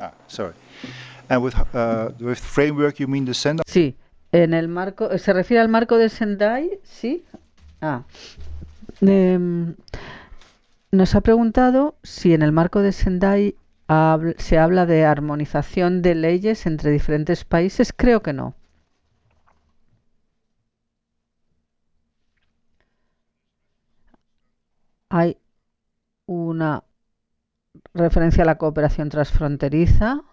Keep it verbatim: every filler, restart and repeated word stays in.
Ah, sorry. And with uh, with framework, you mean the Sendai? Sí, en el marco, ¿se refiere al marco de Sendai? Sí. Ah, em, nos ha preguntado si en el marco de Sendai habl- se habla de armonización de leyes entre diferentes países. Creo que no. Hay una referencia a la cooperación transfronteriza.